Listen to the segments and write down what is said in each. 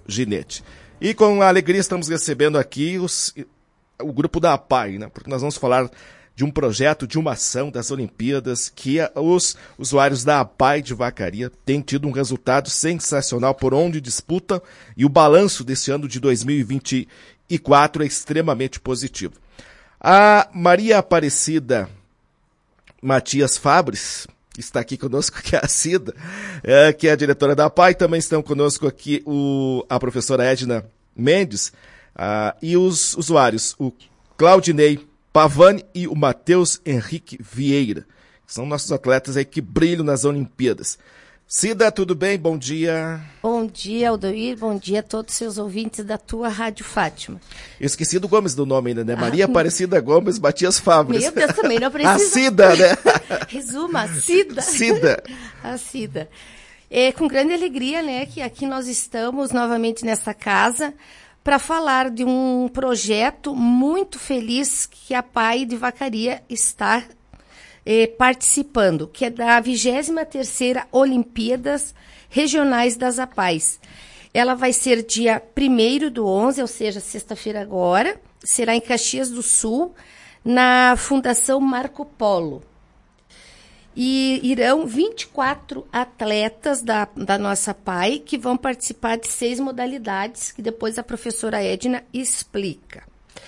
ginete. E com alegria estamos recebendo aqui o grupo da APAI, né? Porque nós vamos falar de um projeto, de uma ação das Olimpíadas que os usuários da APAI de Vacaria têm tido um resultado sensacional por onde disputam e o balanço desse ano de 2024 é extremamente positivo. A Maria Aparecida Matias Fabres está aqui conosco, que é a Cida, que é a diretora da APAI. Também estão conosco aqui a professora Edna Mendes e os usuários, o Claudinei Pavani e o Matheus Henrique Vieira, que são nossos atletas aí que brilham nas Olimpíadas. Cida, tudo bem? Bom dia. Bom dia, Aldoir. Bom dia a todos os seus ouvintes da tua Rádio Fátima. Eu esqueci do Gomes do nome ainda, né? Maria Aparecida Gomes Matias Fabres. Meu Deus, também não precisa. A Cida, né? Resuma, a Cida. Cida. A Cida. É com grande alegria, né, que aqui nós estamos novamente nessa casa para falar de um projeto muito feliz que a APAI de Vacaria está participando, que é da 23ª Olimpíadas Regionais das APAIs. Ela vai ser dia 1º/11, ou seja, sexta-feira agora, será em Caxias do Sul, na Fundação Marco Polo. E irão 24 atletas da nossa APAI que vão participar de 6 modalidades, que depois a professora Edna explica.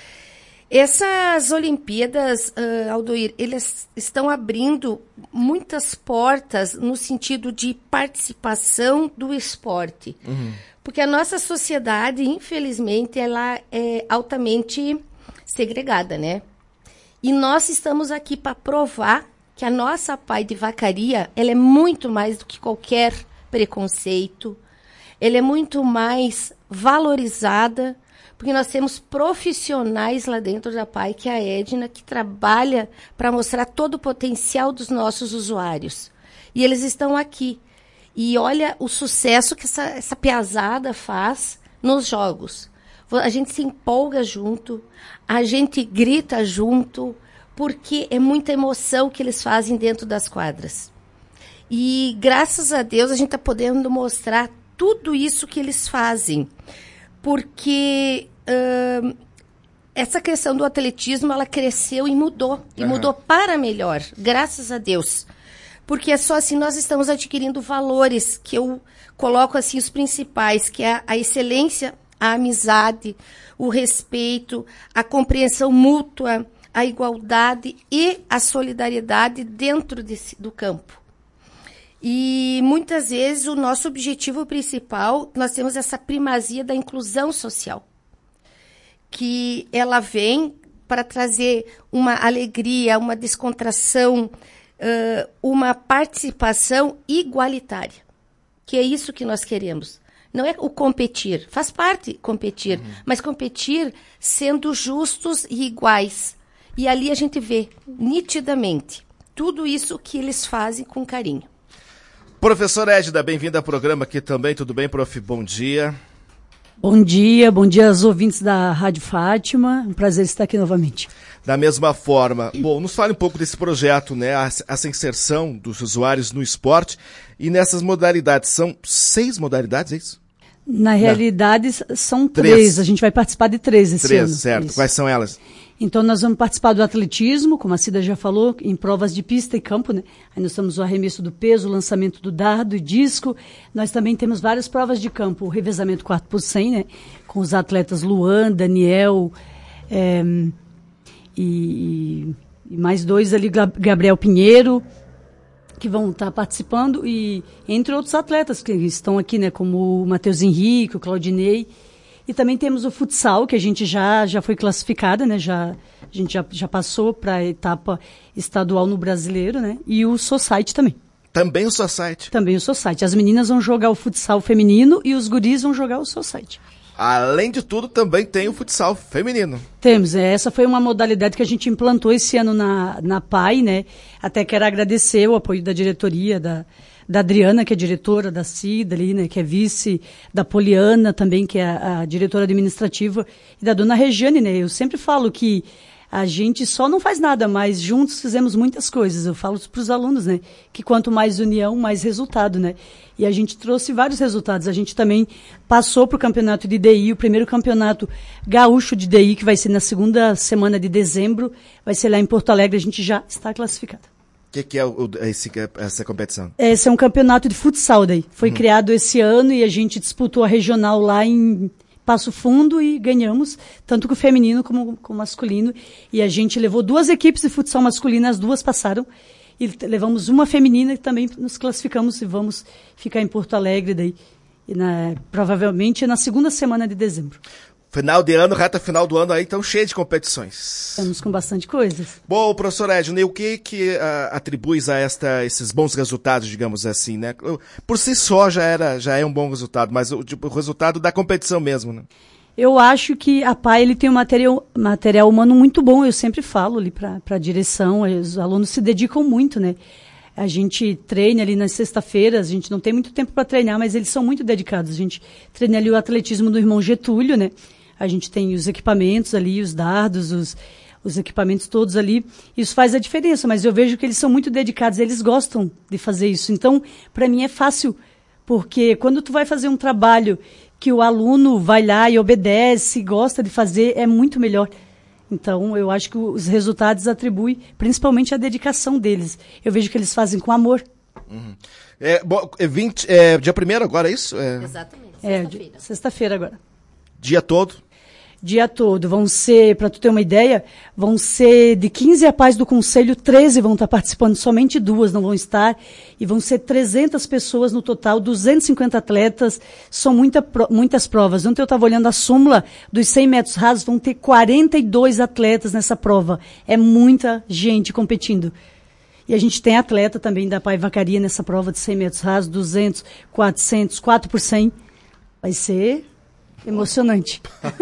Essas Olimpíadas, Aldoir, eles estão abrindo muitas portas no sentido de participação do esporte. Uhum. Porque a nossa sociedade, infelizmente, ela é altamente segregada, né? E nós estamos aqui para provar que a nossa APAI de Vacaria, ela é muito mais do que qualquer preconceito, ela é muito mais valorizada, porque nós temos profissionais lá dentro da APAI, que é a Edna, que trabalha para mostrar todo o potencial dos nossos usuários. E eles estão aqui. E olha o sucesso que essa piazada faz nos jogos. A gente se empolga junto, a gente grita junto, porque é muita emoção que eles fazem dentro das quadras. E, graças a Deus, a gente está podendo mostrar tudo isso que eles fazem. Porque essa questão do atletismo, ela cresceu e mudou. E mudou para melhor, graças a Deus. Porque é só assim nós estamos adquirindo valores, que eu coloco assim os principais, que é a excelência, a amizade, o respeito, a compreensão mútua, a igualdade e a solidariedade dentro do campo. E muitas vezes o nosso objetivo principal, nós temos essa primazia da inclusão social, que ela vem para trazer uma alegria, uma descontração, uma participação igualitária, que é isso que nós queremos. Não é o competir, faz parte competir, mas competir sendo justos e iguais. E ali a gente vê nitidamente tudo isso que eles fazem com carinho. Professora Edna, bem-vinda ao programa aqui também. Tudo bem, prof? Bom dia. Bom dia aos ouvintes da Rádio Fátima. Um prazer estar aqui novamente. Da mesma forma, bom, nos fale um pouco desse projeto, né? Essa inserção dos usuários no esporte e nessas modalidades. São 6 modalidades, é isso? Na realidade, são 3. A gente vai participar de 3 esse ano. 3, certo. Isso. Quais são elas? Então, nós vamos participar do atletismo, como a Cida já falou, em provas de pista e campo, né? Aí nós temos o arremesso do peso, o lançamento do dardo e disco. Nós também temos várias provas de campo, o revezamento 4x100, né? Com os atletas Luan, Daniel e mais 2 ali, Gabriel Pinheiro, que vão estar participando, e entre outros atletas que estão aqui, né? Como o Matheus Henrique, o Claudinei. E também temos o futsal, que a gente já foi classificada, né? A gente já passou para a etapa estadual no Brasileiro, né? E o Society também. Também o Society? Também o Society. As meninas vão jogar o futsal feminino e os guris vão jogar o Society. Além de tudo, também tem o futsal feminino. Temos. Essa foi uma modalidade que a gente implantou esse ano na PAI, né? Até quero agradecer o apoio da diretoria, da Adriana, que é diretora da Cida ali, né, que é vice, da Poliana também, que é a diretora administrativa, e da dona Regiane, né. Eu sempre falo que A gente só não faz nada, mas juntos fizemos muitas coisas. Eu falo para os alunos, né? Que quanto mais união, mais resultado, né? E a gente trouxe vários resultados. A gente também passou para o campeonato de DI, o primeiro campeonato gaúcho de DI, que vai ser na segunda semana de dezembro. Vai ser lá em Porto Alegre, a gente já está classificado. O que é essa competição? Esse é um campeonato de futsal daí. Foi criado esse ano e a gente disputou a regional lá em Passo Fundo e ganhamos, tanto com o feminino como com o masculino. E a gente levou 2 equipes de futsal masculino, as 2 passaram. E levamos uma feminina e também nos classificamos e vamos ficar em Porto Alegre daí. E provavelmente na segunda semana de dezembro. Final de ano, reta final do ano aí, então cheio de competições. Estamos com bastante coisas. Bom, professor Ednei, o que atribuis a esses bons resultados, digamos assim, né? Por si só já é um bom resultado, mas o resultado da competição mesmo, né? Eu acho que a PAI ele tem um material humano muito bom, eu sempre falo ali para a direção, os alunos se dedicam muito, né? A gente treina ali nas sexta-feiras, a gente não tem muito tempo para treinar, mas eles são muito dedicados. A gente treina ali o atletismo do irmão Getúlio, né? A gente tem os equipamentos ali, os dardos, os equipamentos todos ali. Isso faz a diferença, mas eu vejo que eles são muito dedicados, eles gostam de fazer isso. Então, para mim é fácil, porque quando tu vai fazer um trabalho que o aluno vai lá e obedece, gosta de fazer, é muito melhor. Então, eu acho que os resultados atribuem principalmente a dedicação deles. Eu vejo que eles fazem com amor. Uhum. Dia 1º agora, é isso? Exatamente, sexta-feira. Sexta-feira agora. Dia todo? Dia todo. Vão ser, para tu ter uma ideia, vão ser de 15 APAIs do Conselho, 13 vão estar participando, somente 2 não vão estar, e vão ser 300 pessoas no total, 250 atletas, são muitas provas. Ontem eu estava olhando a súmula dos 100 metros rasos, vão ter 42 atletas nessa prova. É muita gente competindo. E a gente tem atleta também da PAI Vacaria nessa prova de 100 metros rasos, 200, 400, 4 por 100. Vai ser emocionante.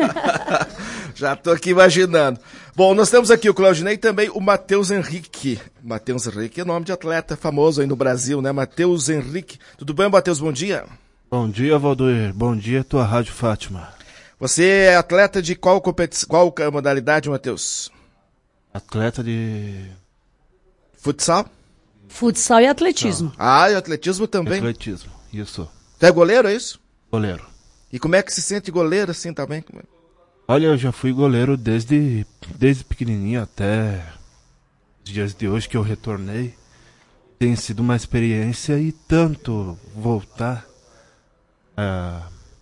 Já estou aqui imaginando. Bom, nós temos aqui o Claudinei e também o Matheus Henrique. Matheus Henrique é nome de atleta famoso aí no Brasil, né? Matheus Henrique. Tudo bem, Matheus? Bom dia. Bom dia, Valdoir. Bom dia, tua Rádio Fátima. Você é atleta de qual modalidade, Matheus? Atleta de... Futsal? Futsal e atletismo. Ah, e atletismo também? Atletismo, isso. Tu é goleiro, é isso? Goleiro. E como é que se sente goleiro assim também? Olha, eu já fui goleiro desde pequenininho até os dias de hoje que eu retornei. Tem sido uma experiência e tanto voltar a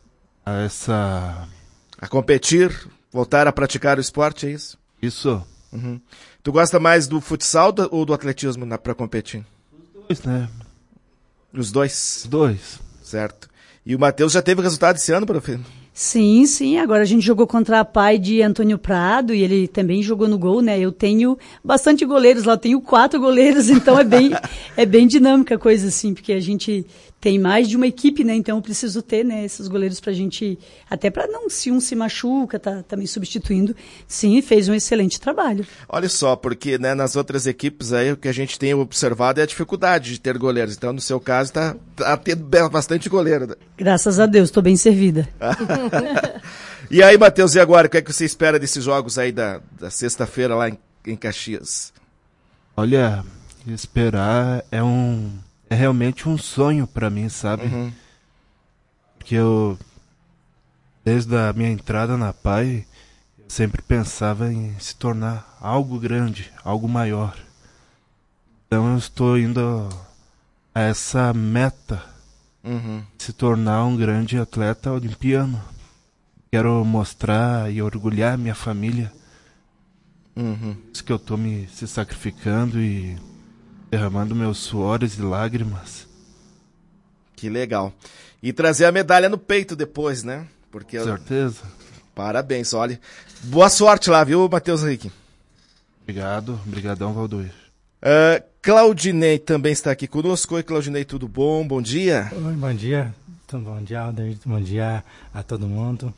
competir, voltar a praticar o esporte, é isso? Isso. Uhum. Tu gosta mais do futsal ou do atletismo para competir? Os dois, né? Os dois? Os dois. Certo. E o Matheus já teve resultado esse ano, prof? Sim, sim. Agora a gente jogou contra a PAI de Antônio Prado e ele também jogou no gol, né? Eu tenho bastante goleiros lá, eu tenho 4 goleiros, então é bem dinâmica a coisa assim, porque a gente tem mais de uma equipe, né? Então eu preciso ter, né, esses goleiros pra gente, até pra não, se um se machuca, tá me substituindo. Sim, fez um excelente trabalho. Olha só, porque, né, nas outras equipes aí, o que a gente tem observado é a dificuldade de ter goleiros. Então, no seu caso, tá tendo bastante goleiro, né? Graças a Deus, tô bem servida. E aí, Matheus, e agora? O que é que você espera desses jogos aí da sexta-feira lá em Caxias? Olha, esperar é realmente um sonho pra mim, sabe? Uhum. Porque desde a minha entrada na PAI, eu sempre pensava em se tornar algo grande, algo maior. Então eu estou indo a essa meta, se tornar um grande atleta olimpiano. Quero mostrar e orgulhar minha família. Isso que eu estou se sacrificando e derramando meus suores e lágrimas. Que legal. E trazer a medalha no peito depois, né? Porque certeza. Parabéns, olha. Boa sorte lá, viu, Matheus Henrique? Obrigado. Obrigadão, Valdoir. Claudinei também está aqui conosco. Oi, Claudinei, tudo bom? Bom dia. Oi, bom dia. Bom dia, Alder. Bom dia a todo mundo.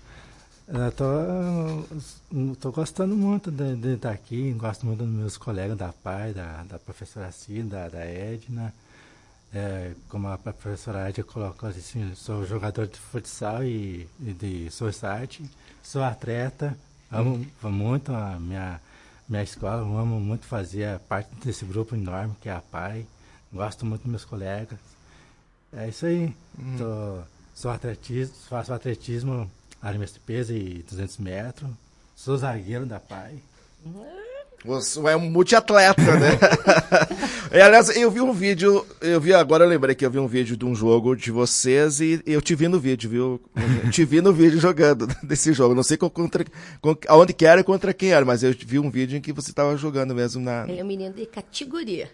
Tô gostando muito de estar aqui, gosto muito dos meus colegas da PAI, da professora Cida, da Edna. Como a professora Edna colocou assim, sou jogador de futsal e de society, sou atleta, amo muito minha escola, eu amo muito fazer parte desse grupo enorme que é a PAI. Gosto muito dos meus colegas. É isso aí. Faço atletismo, área de peso e 200 metros. Sou zagueiro da PAI. Você é um multiatleta, né? Aliás, eu lembrei que eu vi um vídeo de um jogo de vocês e eu te vi no vídeo, viu? Te vi no vídeo jogando desse jogo. Não sei aonde que era e contra quem era, mas eu vi um vídeo em que você estava jogando mesmo na... Ele é um menino de categoria.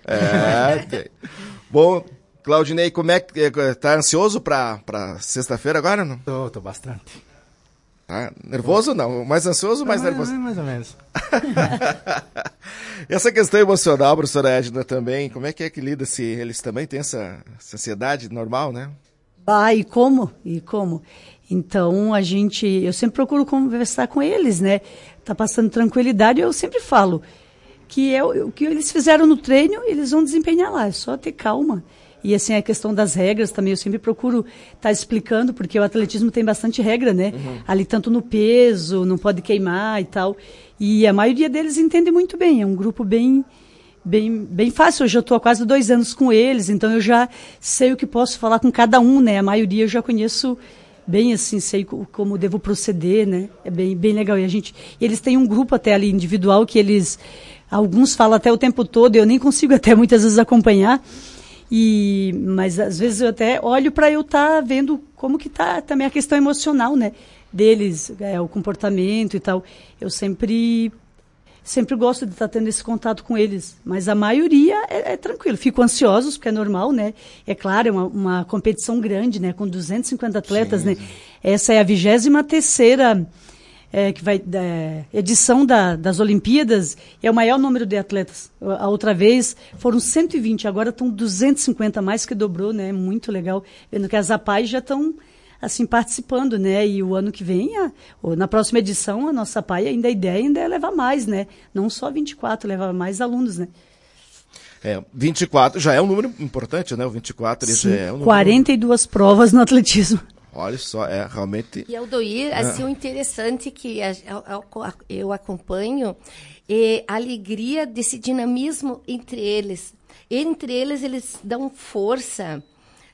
Bom, Claudinei, como é que tá ansioso pra sexta-feira agora, não? Tô bastante. Tá nervoso não? Mais ansioso ou mais nervoso? Mais ou menos. Essa questão emocional, professora Edna, também, como é que lida se eles também têm essa ansiedade normal, né? E como? Então, eu sempre procuro conversar com eles, né? Tá passando tranquilidade, eu sempre falo que o que eles fizeram no treino, eles vão desempenhar lá, é só ter calma. E assim, a questão das regras também, eu sempre procuro estar explicando, porque o atletismo tem bastante regra, né? Ali tanto no peso, não pode queimar e tal. E a maioria deles entende muito bem, é um grupo bem fácil. Hoje eu estou há quase 2 anos com eles, então eu já sei o que posso falar com cada um, né? A maioria eu já conheço bem, assim, sei como devo proceder, né? É bem legal. E eles têm um grupo até ali individual que alguns falam até o tempo todo, eu nem consigo até muitas vezes acompanhar. Mas às vezes eu até olho para eu estar vendo como que tá também a questão emocional, né, deles, o comportamento e tal. Eu sempre gosto de estar tendo esse contato com eles, mas a maioria é tranquilo. Fico ansiosos, porque é normal, né? É claro, é uma competição grande, né, com 250 atletas, né? Essa é a 23ª edição das Olimpíadas, é o maior número de atletas. A outra vez foram 120, agora estão 250, mais que dobrou, né? Muito legal. Vendo que as APAI já estão assim participando, né? E o ano que vem, na próxima edição, a nossa APAI a ideia é levar mais, né? Não só 24, levar mais alunos, né? 24 já é um número importante, né? O 24 Sim, já é um número... 42 provas no atletismo. Olha só, realmente... E Aldoir, assim, o interessante que eu acompanho é a alegria desse dinamismo entre eles. Entre eles, eles dão força.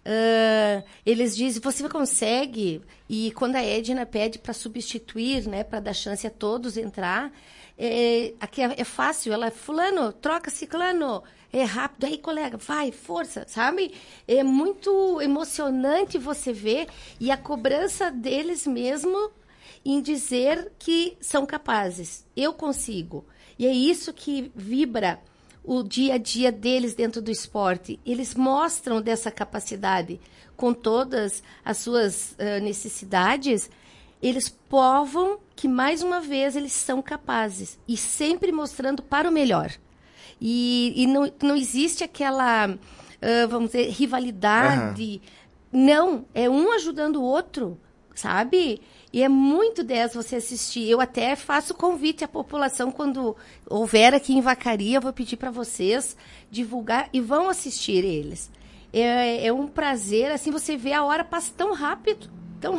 Eles dizem, você consegue? E quando a Edna pede para substituir, né, para dar chance a todos entrar, aqui é fácil. Ela, fulano, troca ciclano. É rápido, aí colega, vai, força, sabe? É muito emocionante você ver e a cobrança deles mesmo em dizer que são capazes. Eu consigo. E é isso que vibra o dia a dia deles dentro do esporte. Eles mostram dessa capacidade com todas as suas necessidades. Eles provam que, mais uma vez, eles são capazes e sempre mostrando para o melhor. E não existe aquela, vamos dizer, rivalidade. Não, é um ajudando o outro, sabe? E é muito 10 você assistir. Eu até faço convite à população, quando houver aqui em Vacaria, eu vou pedir para vocês divulgar e vão assistir eles. É um prazer, assim, você vê a hora passa tão rápido.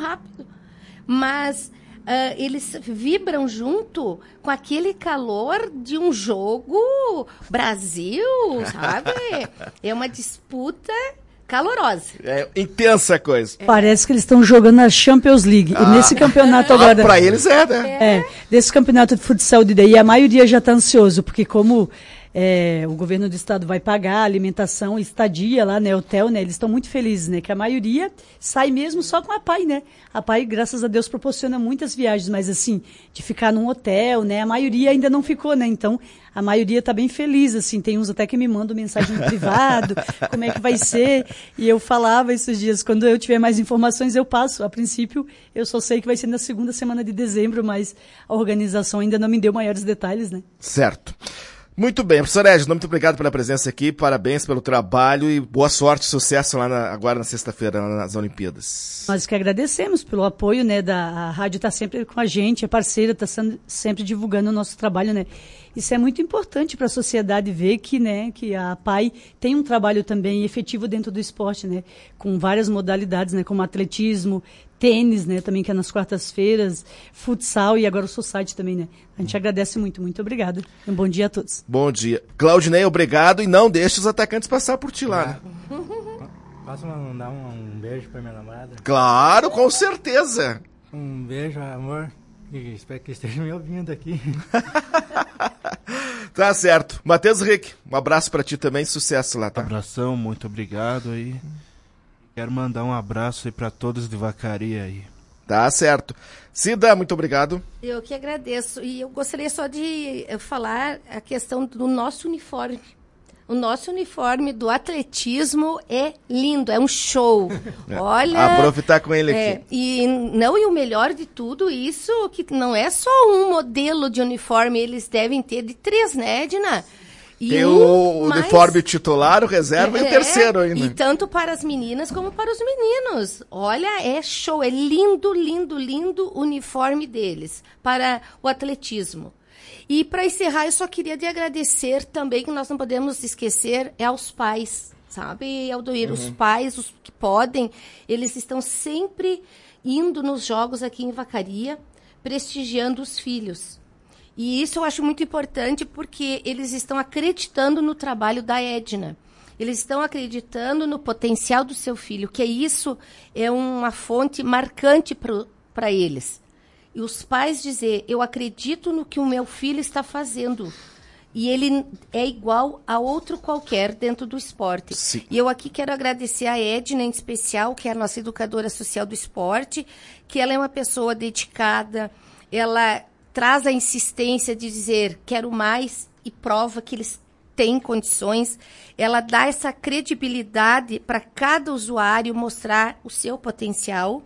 Mas... eles vibram junto com aquele calor de um jogo Brasil, sabe? É uma disputa calorosa. É intensa a coisa. Parece que eles estão jogando na Champions League. E nesse campeonato agora... Para eles né? Desse campeonato de futsal de daí, a maioria já está ansioso, porque como... o governo do estado vai pagar alimentação, estadia lá, né, hotel, né, eles estão muito felizes, né, que a maioria sai mesmo só com a PAI, né, a PAI, graças a Deus, proporciona muitas viagens, mas assim, de ficar num hotel, né, a maioria ainda não ficou, né, então a maioria tá bem feliz, assim, tem uns até que me mandam mensagem no privado, como é que vai ser, e eu falava esses dias, quando eu tiver mais informações eu passo, a princípio eu só sei que vai ser na 2ª semana de dezembro, mas a organização ainda não me deu maiores detalhes, né. Certo. Muito bem, professor Edna, muito obrigado pela presença aqui, parabéns pelo trabalho e boa sorte, sucesso lá agora na sexta-feira, nas Olimpíadas. Nós que agradecemos pelo apoio, né, a rádio está sempre com a gente, é parceira, está sempre divulgando o nosso trabalho, né. Isso é muito importante para a sociedade ver que a PAI tem um trabalho também efetivo dentro do esporte, né, com várias modalidades, né, como atletismo, tênis, né, também que é nas quartas-feiras, futsal e agora o society também, né. A gente agradece muito, muito obrigada. Um bom dia a todos. Bom dia. Claudinei, obrigado, e não deixe os atacantes passar por ti lá, né? Posso mandar um beijo pra minha namorada? Claro, com certeza. Um beijo, amor. E espero que esteja me ouvindo aqui. Tá certo. Matheus Rick, um abraço pra ti também, sucesso lá, tá? Abração, muito obrigado aí. Quero mandar um abraço aí pra todos de Vacaria aí. Tá certo. Cida, muito obrigado. Eu que agradeço. E eu gostaria só de falar a questão do nosso uniforme. O nosso uniforme do atletismo é lindo, é um show. Olha. Aproveitar com ele aqui. E o melhor de tudo isso, que não é só um modelo de uniforme, eles devem ter de 3, né, Edna? E tem o uniforme titular, o reserva e o terceiro ainda. E tanto para as meninas como para os meninos. Olha, é show, é lindo, lindo, lindo o uniforme deles para o atletismo. E para encerrar, eu só queria de agradecer também, que nós não podemos esquecer, aos pais, sabe, Aldoir? Os pais, os que podem, eles estão sempre indo nos jogos aqui em Vacaria, prestigiando os filhos. E isso eu acho muito importante porque eles estão acreditando no trabalho da Edna. Eles estão acreditando no potencial do seu filho, que isso é uma fonte marcante para eles. E os pais dizer, eu acredito no que o meu filho está fazendo. E ele é igual a outro qualquer dentro do esporte. Sim. E eu aqui quero agradecer a Edna, em especial, que é a nossa educadora social do esporte, que ela é uma pessoa dedicada, ela traz a insistência de dizer, quero mais, e prova que eles têm condições. Ela dá essa credibilidade para cada usuário mostrar o seu potencial.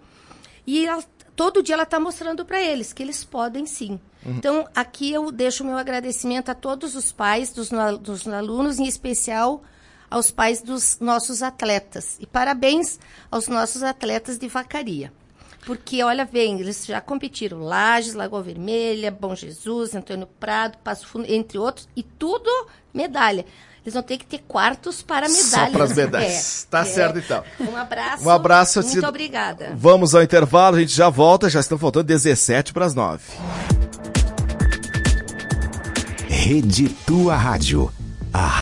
E todo dia ela está mostrando para eles que eles podem sim. Então, aqui eu deixo o meu agradecimento a todos os pais dos alunos, em especial aos pais dos nossos atletas. E parabéns aos nossos atletas de Vacaria. Porque, olha, eles já competiram Lages, Lagoa Vermelha, Bom Jesus, Antônio Prado, Passo Fundo, entre outros, e tudo medalha. Eles vão ter que ter quartos para medalhas. Só para as medalhas. Tá certo, então. Um abraço. Um abraço. Muito obrigada. Vamos ao intervalo, a gente já volta, já estão faltando 7:17. Rede Tua Rádio.